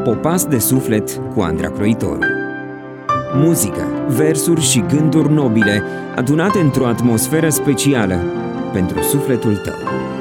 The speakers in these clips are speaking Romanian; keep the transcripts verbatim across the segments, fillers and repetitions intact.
Popas de suflet cu Andra Croitoru. Muzică, versuri și gânduri nobile adunate într-o atmosferă specială pentru sufletul tău.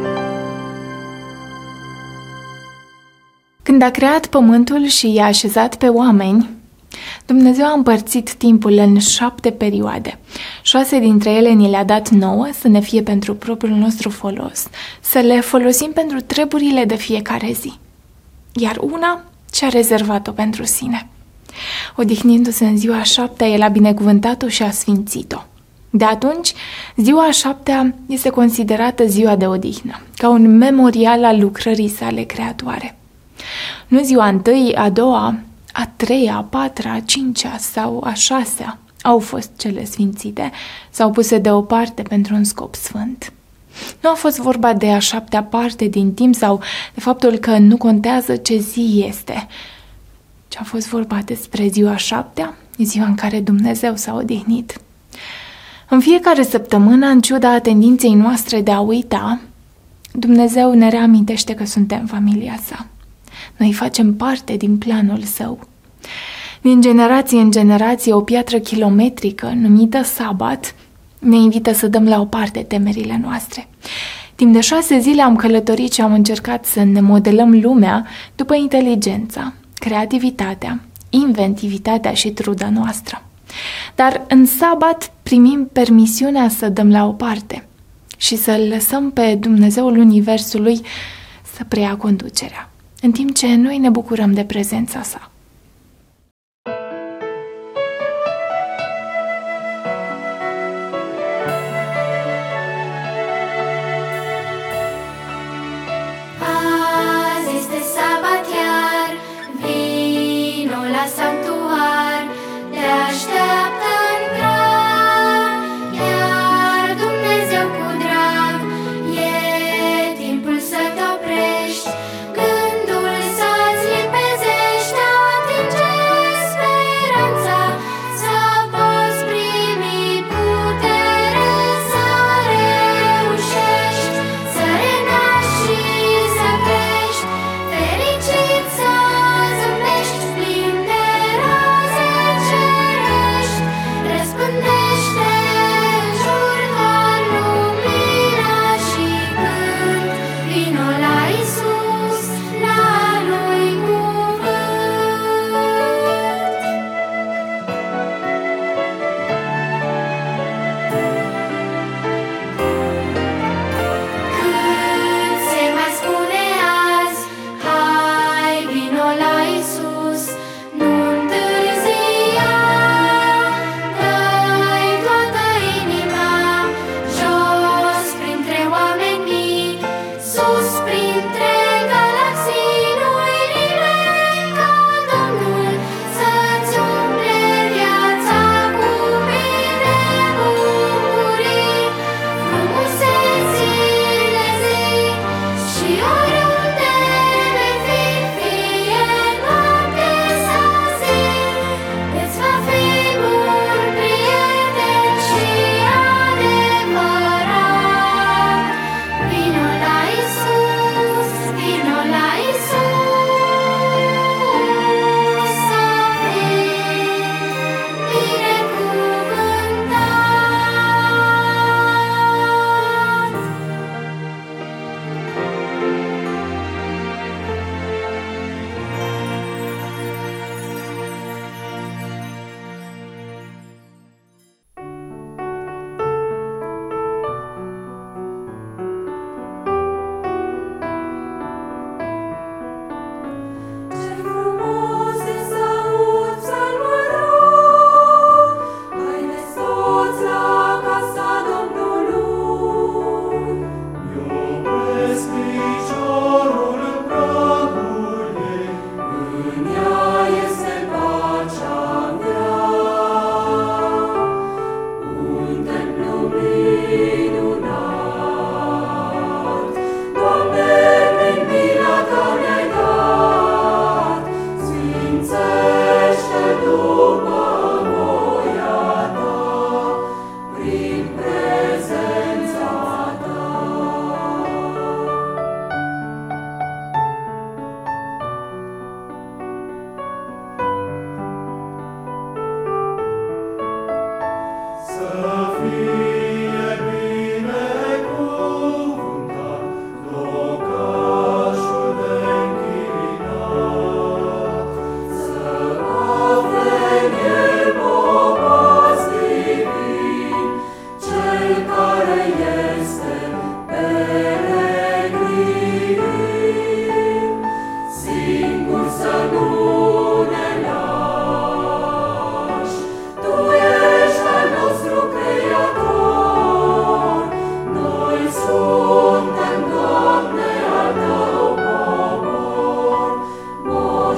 Când a creat pământul și i-a așezat pe oameni, Dumnezeu a împărțit timpul în șapte perioade. Șase dintre ele ni le-a dat nouă să ne fie pentru propriul nostru folos, să le folosim pentru treburile de fiecare zi. Iar una și-a rezervat-o pentru sine. Odihnindu-se în ziua a șaptea, El a binecuvântat-o și a sfințit-o. De atunci, ziua a șaptea este considerată ziua de odihnă, ca un memorial al lucrării sale creatoare. Nu ziua a întâi, a doua, a treia, a patra, a cincea sau a șasea au fost cele sfințite sau puse deoparte pentru un scop sfânt. Nu a fost vorba de a șaptea parte din timp sau de faptul că nu contează ce zi este, ci a fost vorba despre ziua a șaptea, ziua în care Dumnezeu s-a odihnit. În fiecare săptămână, în ciuda tendinței noastre de a uita, Dumnezeu ne reamintește că suntem familia sa. Noi facem parte din planul său. Din generație în generație, o piatră kilometrică numită Sabat ne invită să dăm la o parte temerile noastre. Timp de șase zile am călătorit și am încercat să ne modelăm lumea după inteligența, creativitatea, inventivitatea și truda noastră. Dar în Sabat primim permisiunea să dăm la o parte și să lăsăm pe Dumnezeul Universului să preia conducerea, în timp ce noi ne bucurăm de prezența sa. Azi este sabat iar, vino la sanctuar, te așteaptă în prag, iar Dumnezeu cu drag, e timpul să te oprești, gândul să-ți limpezești.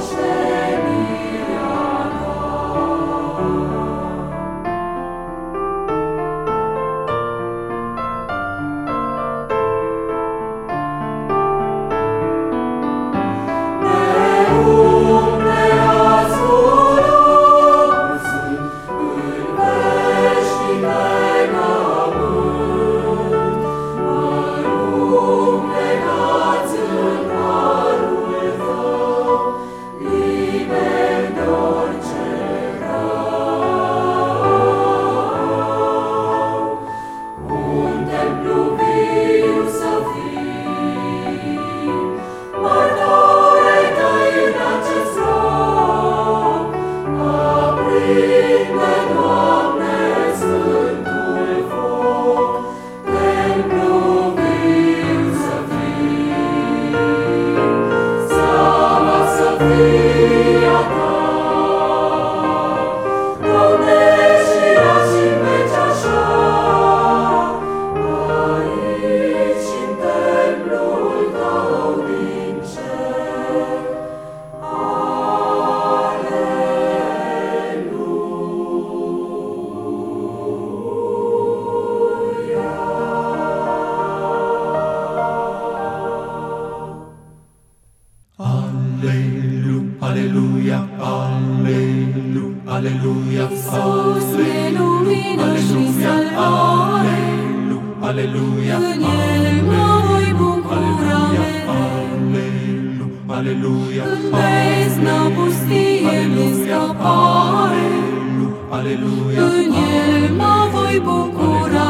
Aleluia, Iisus e lumină și salvare, aleluia, în El mă voi bucura mereu. aleluia, În beznă pustie mi scăpare, aleluia, în El mă voi bucura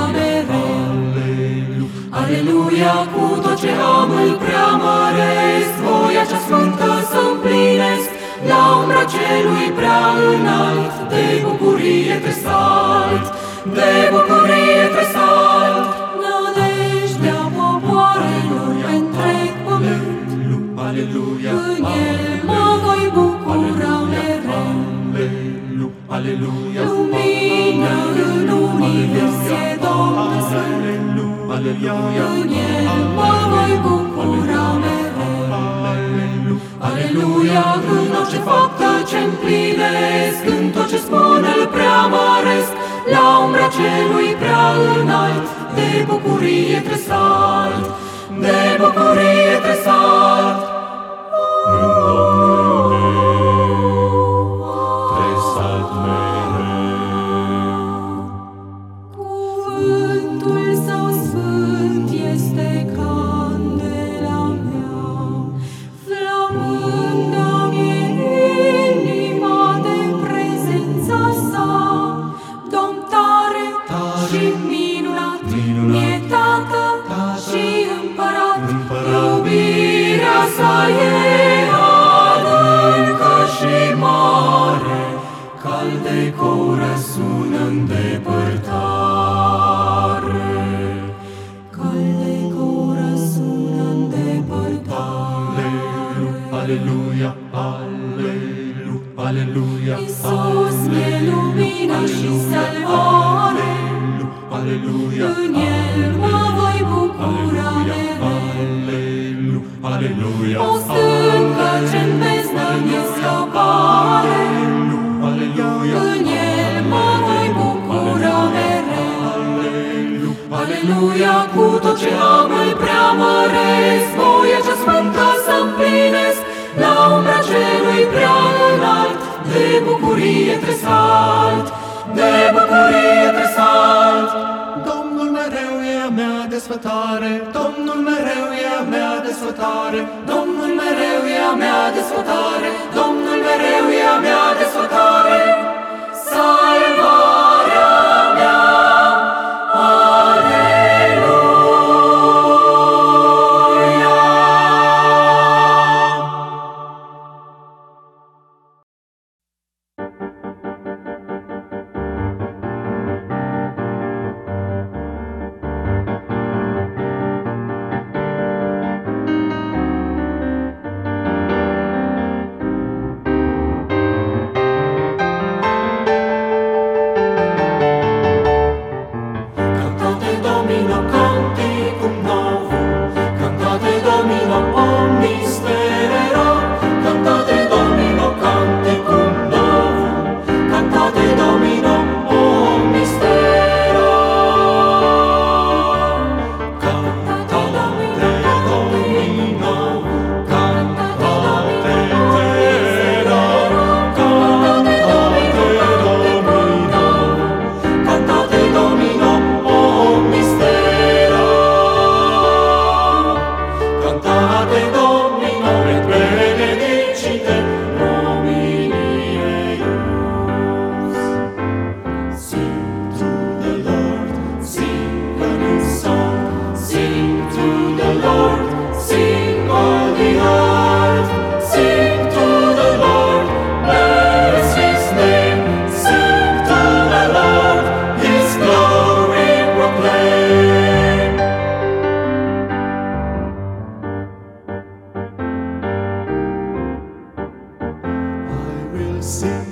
mereu. Aleluia, cu tot ce am îl preamăresc, voia cea sfântă să împlinesc, la umbra celui prea înalt, de bucurie te salt, de bucurie te salt. Nădejdea popoarelor întreg pământ, aleluia, în El mă voi bucura mereu. aleluia, Lumină în univers e Domnul Sfânt, aleluia, în El mă voi bucura mereu. Aleluia, în orice faptă ce împlinesc, în tot ce spun îl preamăresc, la umbra celui prea înalt, de bucurie te salt, de bucurie te salt. în Domnul meu te salt mereu. Cuvântul Său sfânt este candela mea, flămândă-mi inima de prezența Sa. Domn tare și minunat, mi-e Tată și Împărat, iubirea Sa e adâncă și mare, calde cou răsună în depărtare, calde cou răsună în depărtare. Aleluia, aleluia, aleluia, Iisus e lumină și salvare, aleluia, în El mă voi bucura mereu. aleluia, O stâncă ce-n beznă mi-e scăpare, aleluia, în El mă voi bucura mereu. Aleluia, cu tot ce am îl preamăresc, voia cea sfântă să împlinesc, la umbra celui prea înalt, de bucurie te salt, de bucurie te salt. Domnul mereu e a mea desfătare, Domnul mereu e a mea desfătare, Domnul mereu e a mea desfătare, Domnul mereu e a mea desfătare, salvarea mea. Aleluia! sing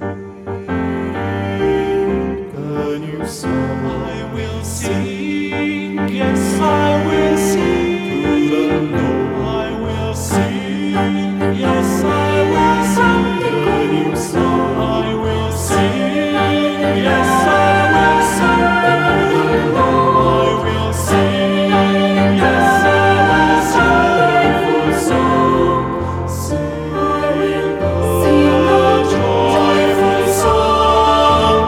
a new song. I will sing, yes, I will sing to the Lord. I will sing, yes, I will sing a new song. I will sing, yes, I will sing to the Lord. I will sing, yes, I will sing a joyful song. Sing, I will sing a joyful song.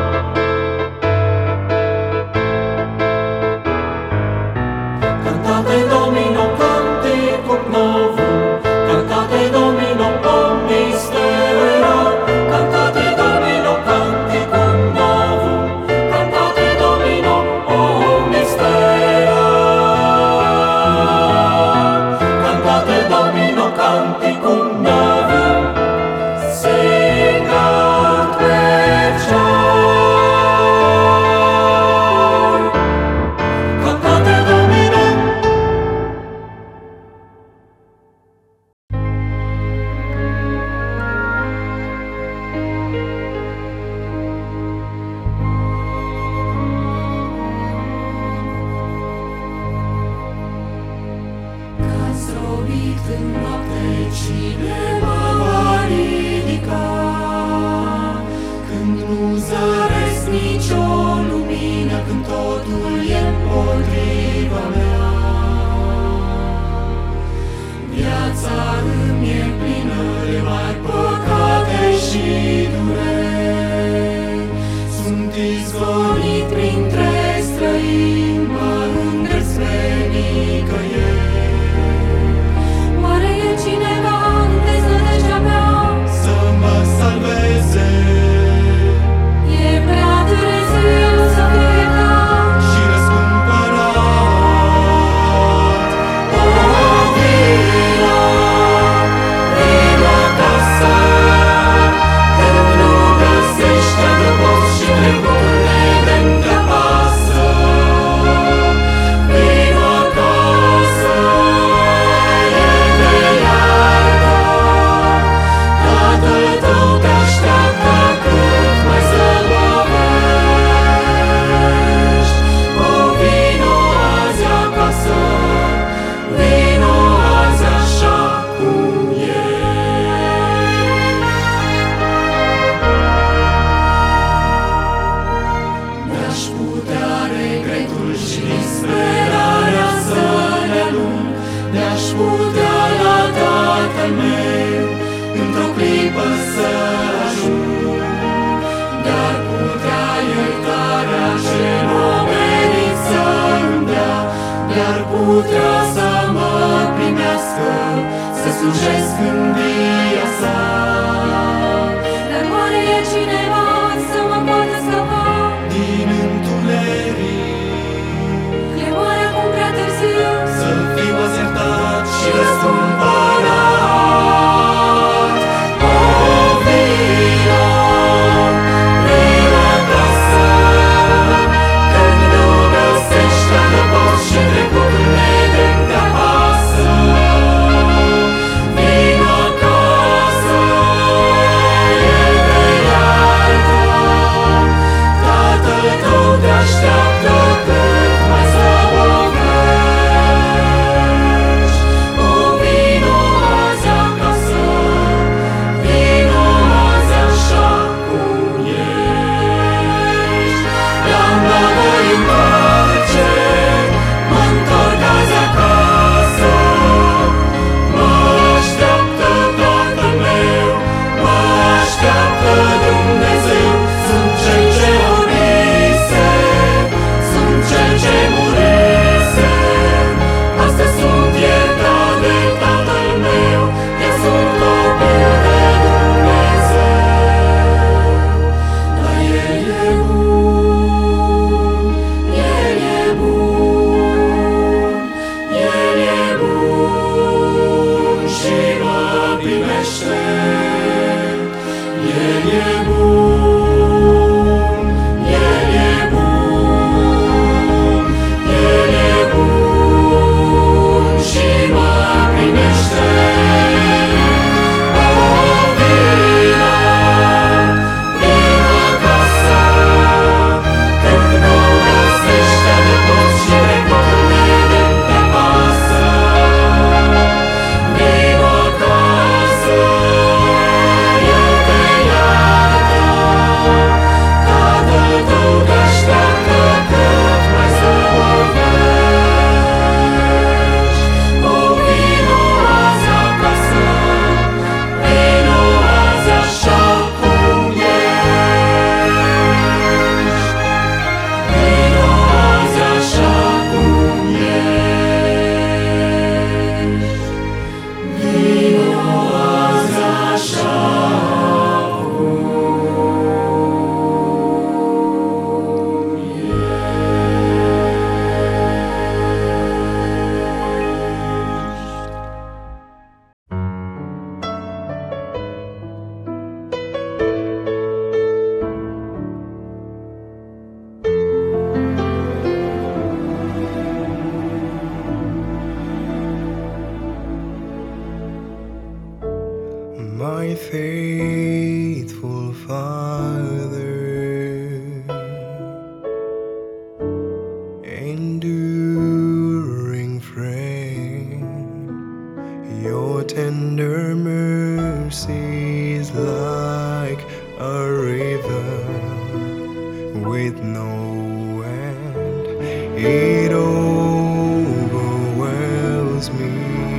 Cantate Domino canticum novum, cantate Domino omnistera, cantate Domino canticum novum, cantate Domino omnistera, cantate Domino canticum novum, singat per joy. Cantate Domino. Că-ați robit în noapte, cine mă va ridica? Când nu zăresc nicio lumină, când totul e împotriva mea. Viața îmi e plină de mari păcate și dureri. Sunt izgonit printre străini, mă îndrept spre nicăieri. Oare e cineva în deznădejdea mea? Să mă salveze E prea târziu să fiu iertat. și răscumpărat. O, vino, vino acasă, când nu găsești adăpost și trecutul nedemn te apasă. Vino acasă, El te iartă, Tatăl tău te așteaptă cât mai zăbovești. O, vino azi acasă, vino azi așa cum ești. Mi-aș putea regretul și disperarea să le alung, mi-aș putea la Tatăl meu într-o clipă să ajung, dar putea iertarea ce n-o merit să-mi dea, dar putea să mă primească, să slujesc în via sa. Dar oare e cineva să mă poată scăpa? Din întuneric E oare acum prea târziu? să fiu azertat și răscumpărat. O, vino, vino acasă, când nu găsești adăpost și trecutul nedemn te apasă. Vino acasă, faithful Father, enduring friend, your tender mercies like a river with no end, it overwhelms me,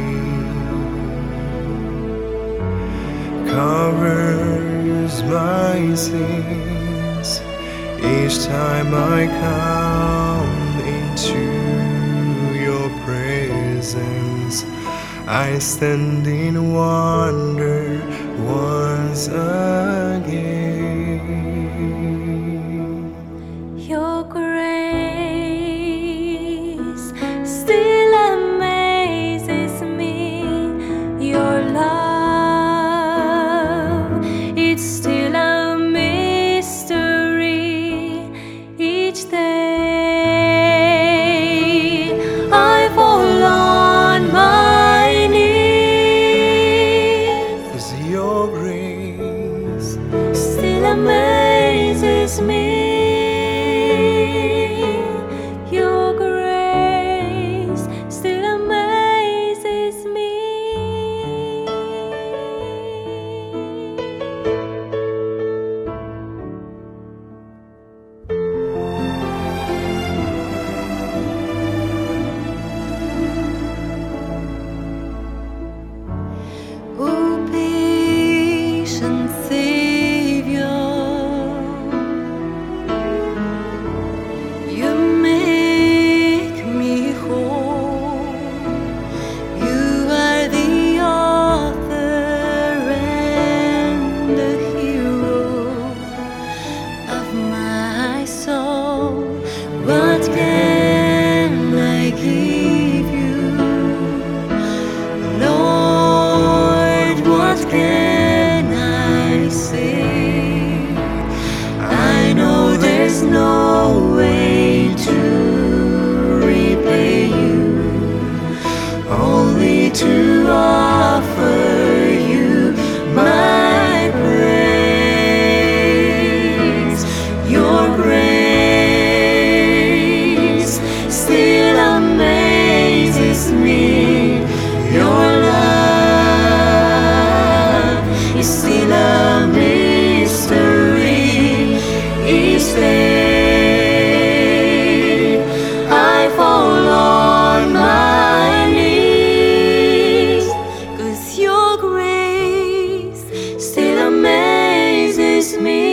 covers my sins each time I come into your presence. I stand in wonder once again. Your grace still amazes me. Your love, it's still a mystery. Each day I fall on my knees. 'Cause your grace Still amazes me. Your grace still amazes me. Oh, patient Savior, you make me whole. You are the author and the hero of my soul. What can I give you, Lord? What can I say? I know there's no way to repay you, only to offer you my praise. Your grace still amazes me. Your love is still a mystery. Each day I fall on my knees, 'cause your grace still amazes me.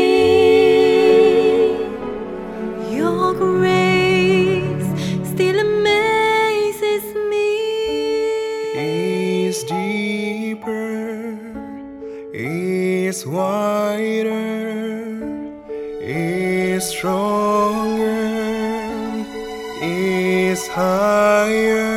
Your grace still amazes me. is deeper, is wider, is stronger, is higher,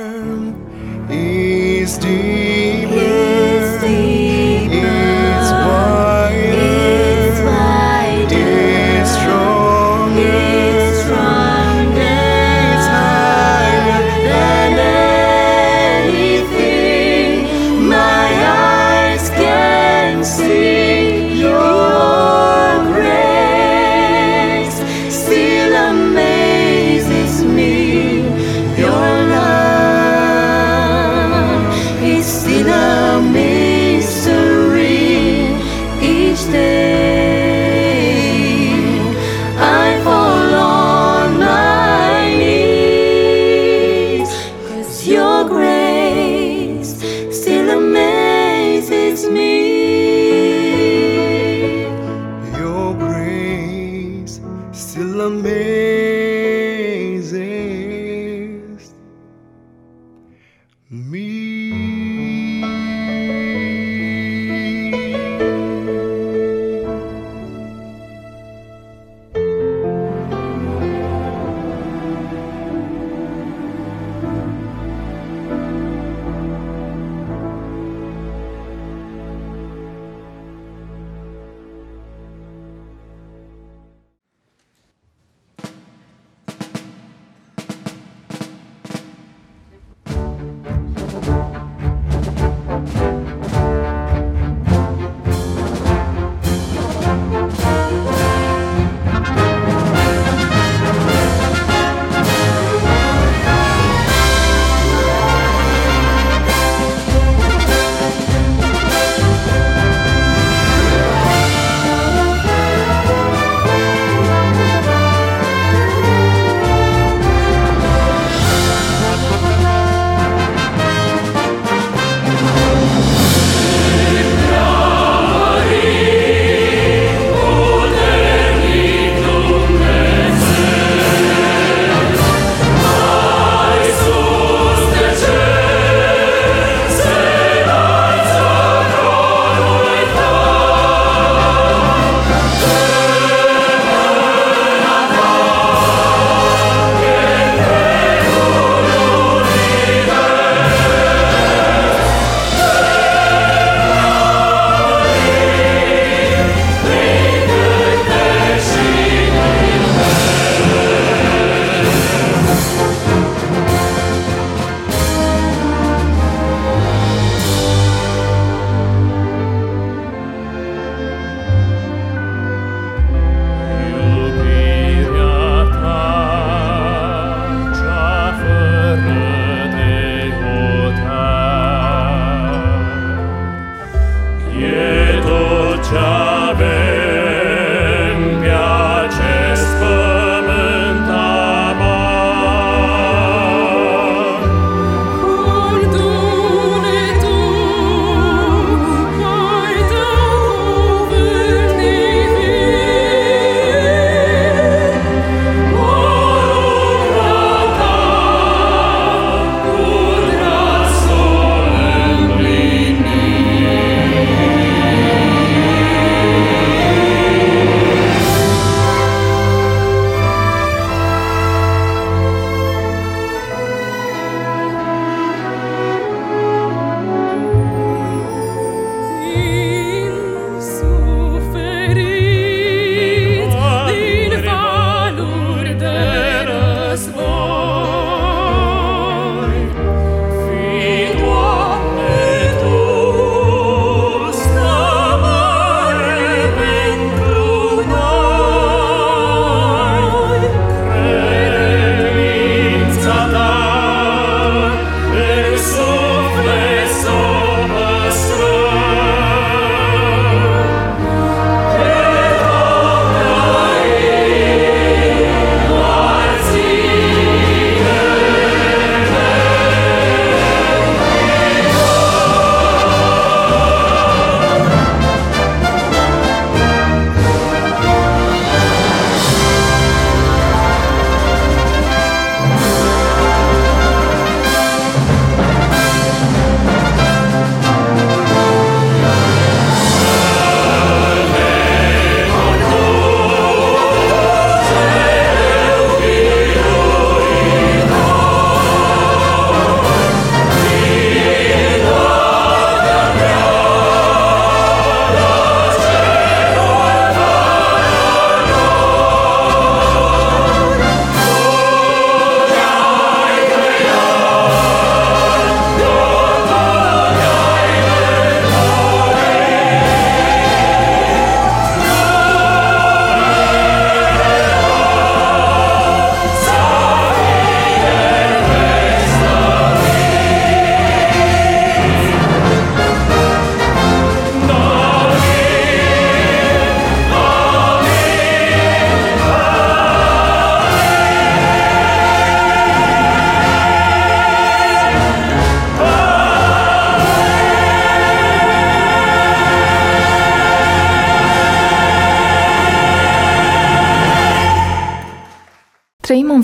is deeper, Is deeper, is wider, is wider, is stronger, is stronger, is higher than anything my eyes can see. Your grace still amazes me. Your love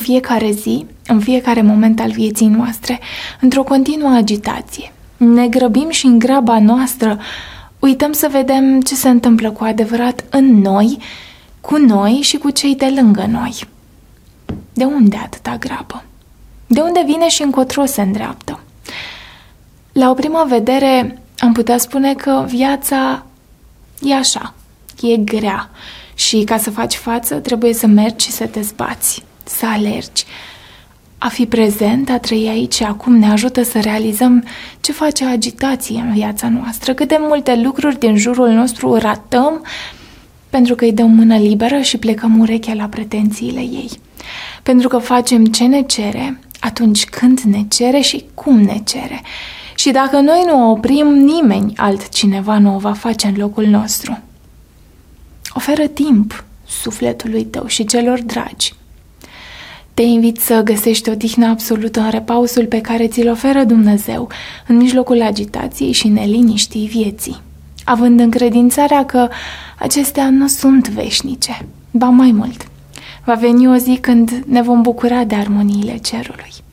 fiecare zi, în fiecare moment al vieții noastre, într-o continuă agitație. Ne grăbim și în graba noastră uităm să vedem ce se întâmplă cu adevărat în noi, cu noi și cu cei de lângă noi. De unde atâta grabă? De unde vine și încotro se îndreaptă? La o primă vedere am putea spune că viața e așa, e grea și ca să faci față trebuie să mergi și să te zbați, să alergi. A fi prezent, a trăi aici și acum ne ajută să realizăm ce face agitație în viața noastră, cât de multe lucruri din jurul nostru ratăm pentru că îi dăm mână liberă și plecăm urechea la pretențiile ei. Pentru că facem ce ne cere, atunci când ne cere și cum ne cere. Și dacă noi nu o oprim, nimeni altcineva nu o va face în locul nostru. Oferă timp sufletului tău și celor dragi. Te invit să găsești odihnă absolută în repausul pe care ți-l oferă Dumnezeu în mijlocul agitației și neliniștii vieții, având încredințarea că acestea nu sunt veșnice, ba mai mult. Va veni o zi când ne vom bucura de armoniile cerului.